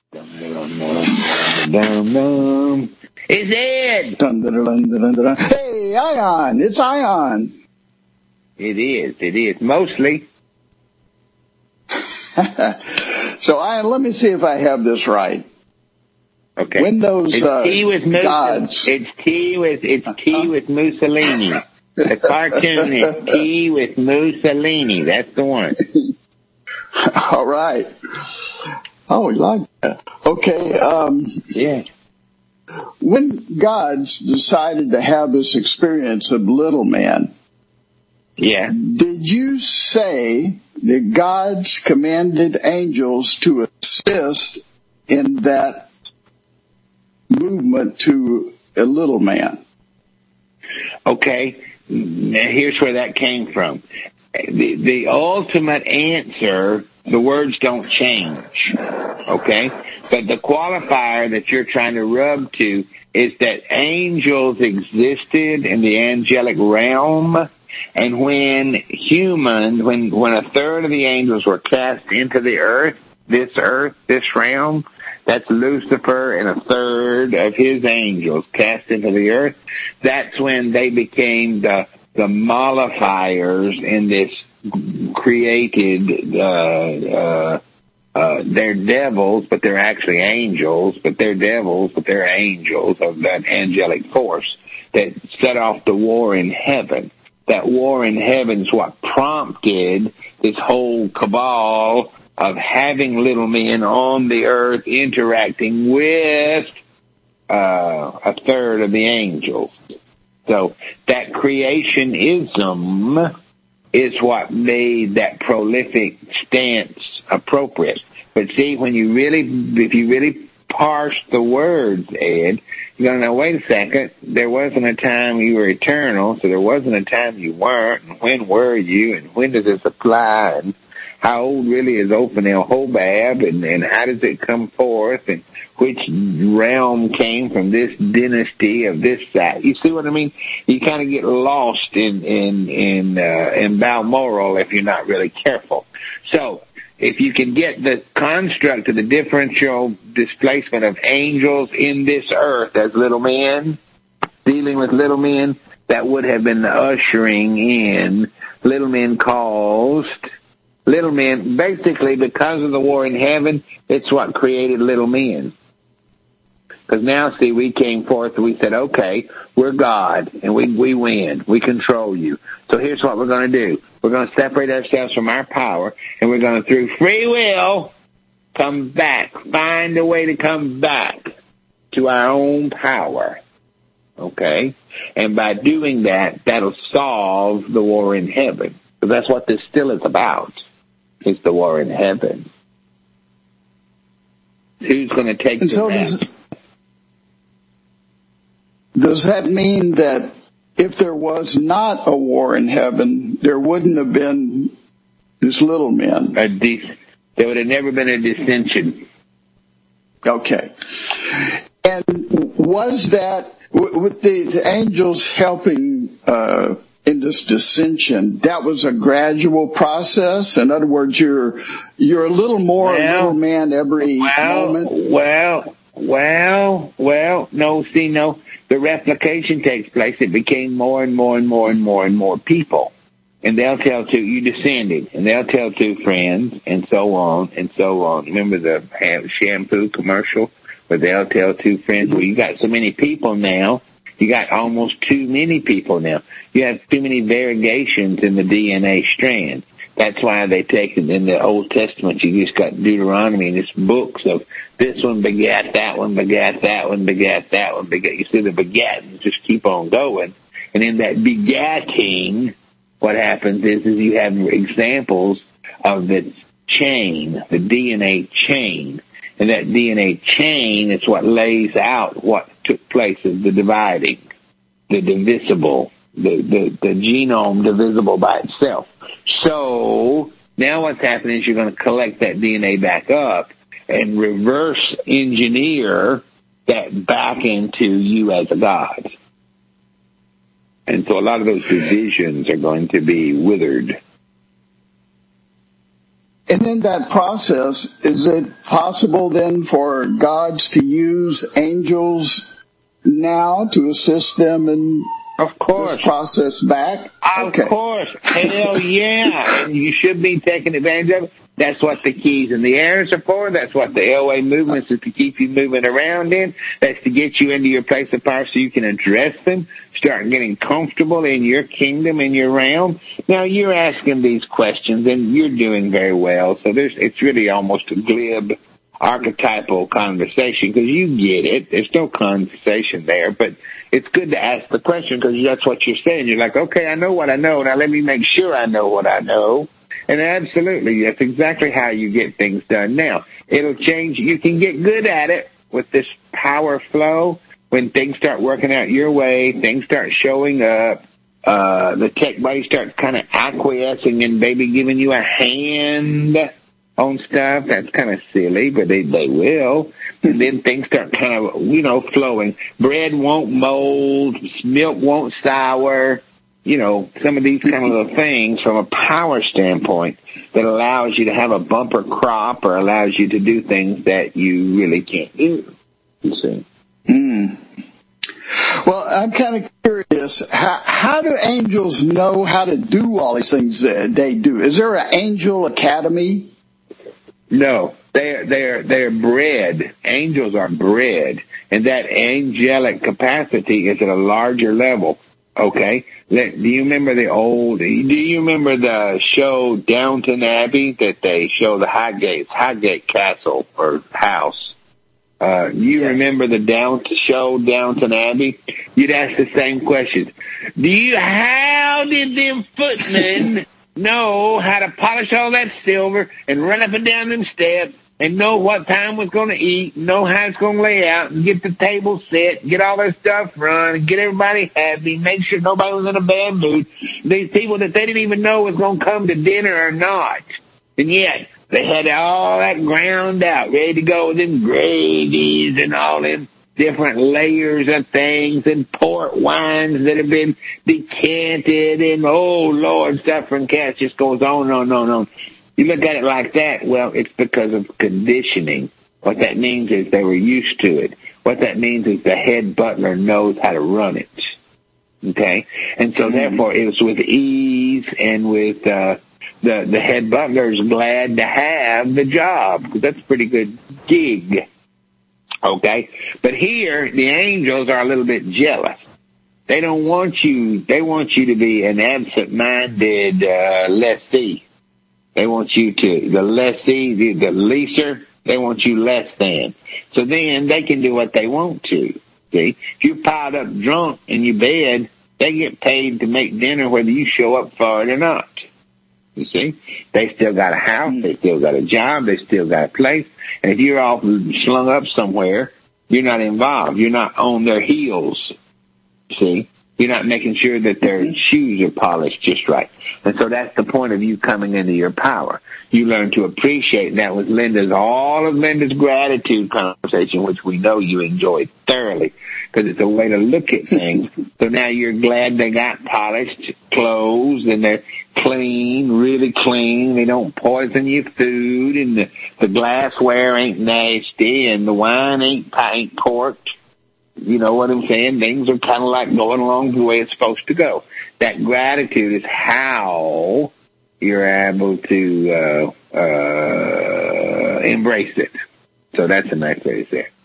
Dum-dum-dum-dum-dum. It's Ed. Dun-dun-dun-dun-dun-dun. Hey, Ion. It's Ion. It is. Mostly. So, Ion, let me see if I have this right. Okay. Windows it's tea with gods. It's tea with Mussolini. The cartoon is Tea with Mussolini. That's the one. All right. Oh, we like that. Okay. Yeah. When gods decided to have this experience of little man, yeah, did you say that gods commanded angels to assist in that movement to a little man? Okay. Now here's where that came from. The ultimate answer, the words don't change, okay? But the qualifier that you're trying to rub to is that angels existed in the angelic realm, and when a third of the angels were cast into the earth, this realm, that's Lucifer and a third of his angels cast into the earth, that's when they became the mollifiers in this created, they're devils, but they're actually angels, but they're devils, but they're angels of that angelic force that set off the war in heaven. That war in heaven is what prompted this whole cabal of having little men on the earth interacting with a third of the angels. So that creationism is what made that prolific stance appropriate. But see, if you really parse the words, Ed, you're going to know, wait a second, there wasn't a time you were eternal, so there wasn't a time you weren't, and when were you, and when does this apply, and how old really is Ophel Hobab, and how does it come forth, and which realm came from this dynasty of this side. You see what I mean? You kind of get lost in Balmoral if you're not really careful. So, if you can get the construct of the differential displacement of angels in this earth as little men, dealing with little men, that would have been the ushering in. Little men caused. Little men, basically, because of the war in heaven, it's what created little men. Because now, see, we came forth and we said, okay, we're God, and we win. We control you. So here's what we're going to do. We're going to separate ourselves from our power, and we're going to, through free will, come back. Find a way to come back to our own power. Okay? And by doing that, that'll solve the war in heaven. Because that's what this still is about. It's the war in heaven. Who's going to take the map? Does that mean that if there was not a war in heaven, there wouldn't have been this little men? There would have never been a dissension. Okay. And was that, with the angels helping in this dissension, that was a gradual process? In other words, you're a little more a little man every moment? No. The replication takes place. It became more and more people. And they'll tell two, you descended. And they'll tell two friends, and so on, and so on. Remember the shampoo commercial where they'll tell two friends, well, you got so many people now. You got almost too many people now. You have too many variegations in the DNA strand. That's why they take it in the Old Testament. You just got Deuteronomy and it's books of this one begat, that one begat, that one begat, that one begat. You see the begatting just keep on going. And in that begatting, what happens is you have examples of the chain, the DNA chain. And that DNA chain is what lays out what took place as the dividing, the divisible, the genome divisible by itself. So now what's happening is you're going to collect that DNA back up and reverse engineer that back into you as a God. And so a lot of those divisions are going to be withered. And in that process, is it possible then for gods to use angels now to assist them in Of course. this process back? Of course. Hell yeah. And you should be taking advantage of it. That's what the keys and the errors are for. That's what the LA movements is to keep you moving around in. That's to get you into your place of power so you can address them, start getting comfortable in your kingdom, in your realm. Now, you're asking these questions, and you're doing very well. So it's really almost a glib, archetypal conversation because you get it. There's no conversation there, but it's good to ask the question because that's what you're saying. You're like, okay, I know what I know. Now let me make sure I know what I know. And absolutely, that's exactly how you get things done. Now, it'll change. You can get good at it with this power flow. When things start working out your way, things start showing up, the tech body starts kind of acquiescing and maybe giving you a hand on stuff. That's kind of silly, but they will. And then things start kind of, flowing. Bread won't mold. Milk won't sour. Some of these kind of little things from a power standpoint that allows you to have a bumper crop or allows you to do things that you really can't do. You see? Well, I'm kind of curious. How do angels know how to do all these things that they do? Is there an angel academy? No, they're bred. Angels are bred, and that angelic capacity is at a larger level. Okay, do you remember Do you remember the show Downton Abbey that they show the Highgate Castle or house? You yes. Remember the show Downton Abbey? You'd ask the same questions. How did them footmen know how to polish all that silver and run up and down them steps and know what time was going to eat, know how it's going to lay out, and get the table set, get all their stuff run, and get everybody happy, make sure nobody was in a bad mood. These people that they didn't even know was going to come to dinner or not. And yet, they had all that ground out, ready to go with them gravies and all them different layers of things and port wines that have been decanted and, oh, Lord, suffering cats just goes on and on and on and on. You look at it like that, well, it's because of conditioning. What that means is they were used to it. What that means is the head butler knows how to run it. Okay? And so therefore it was with ease and with the head butler's glad to have the job because that's a pretty good gig. Okay? But here the angels are a little bit jealous. They don't want you, they want you to be an absent-minded lessee. They want you to, the lessee, the leaser, they want you less than. So then they can do what they want to. See? If you're piled up drunk in your bed, they get paid to make dinner whether you show up for it or not. You see? They still got a house, they still got a job, they still got a place. And if you're all slung up somewhere, you're not involved. You're not on their heels. See? You're not making sure that their shoes are polished just right. And so that's the point of you coming into your power. You learn to appreciate, and that was all of Linda's gratitude conversation, which we know you enjoyed thoroughly, because it's a way to look at things. So now you're glad they got polished clothes, and they're clean, really clean. They don't poison your food, and the glassware ain't nasty, and the wine ain't corked. You know what I'm saying? Things are kind of like going along the way it's supposed to go. That gratitude is how you're able to embrace it. So that's a nice way to say it.